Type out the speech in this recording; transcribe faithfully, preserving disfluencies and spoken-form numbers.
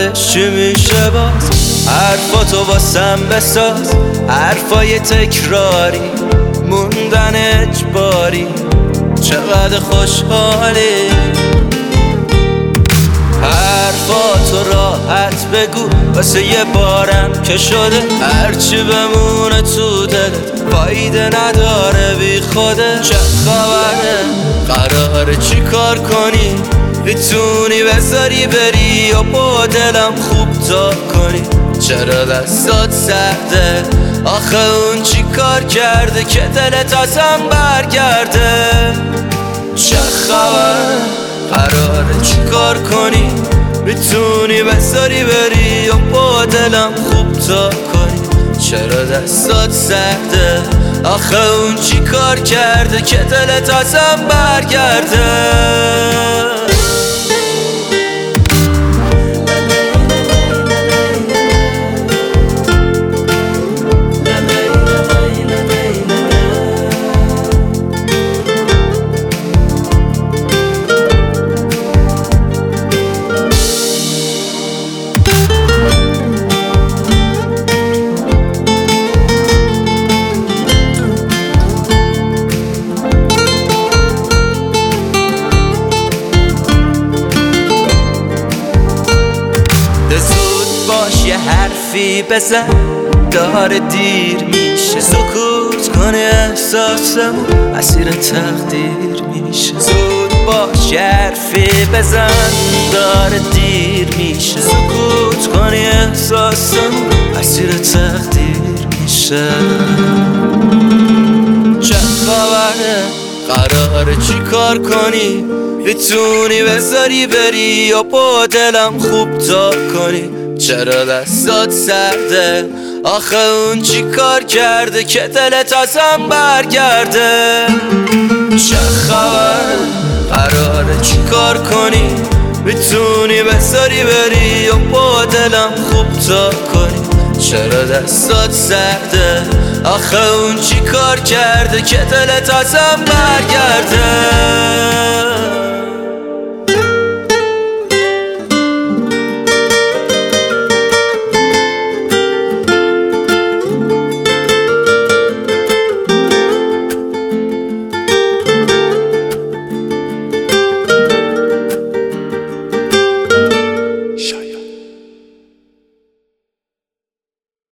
بعدش چی میشه باز؟ حرفاتو واسم بساز، حرفای تکراری موندن اجباری. چقدر خوشحالی حرفاتو راحت بگو، واسه یه بارم که شده هرچی بمونه تو دلت فایده نداره بی خوده. چه خبره؟ قراره چی کار کنی؟ میتونی بذاری بری یا با دلم خوب تا کنی؟ چرا دستات سرده؟ آخه اون چی کار کرده که دلت ازم برگرده؟ چه خبر؟ قراره چی کار کنی؟ میتونی بذاری بری یا با دلم خوب تا کنی؟ چرا دستات سرده؟ آخه اون چی کار کرده که دلت ازم برگرده؟ زود باش یه حرفی بزن، داره دیر میشه. سکوت کنه احساسمون اسیر تقدیر میشه. زود باش یه حرفی بزن، داره دیر میشه. سکوت کنه احساسمون اسیر تقدیر میشه. چه خبره؟ قراره چی کار کنی؟ میتونی بذاری بری یا با دلم خوب تا کنی؟ چرا دستات سرده؟ آخه اون چی کار کرده که دلت ازم برگرده؟ چه خبر؟ قراره چی کار کنی؟ میتونی بذاری بری یا با دلم خوب تا کنی؟ چرا دستات سرده؟ آخه اون چی کار کرده که دلت ازم برگرده؟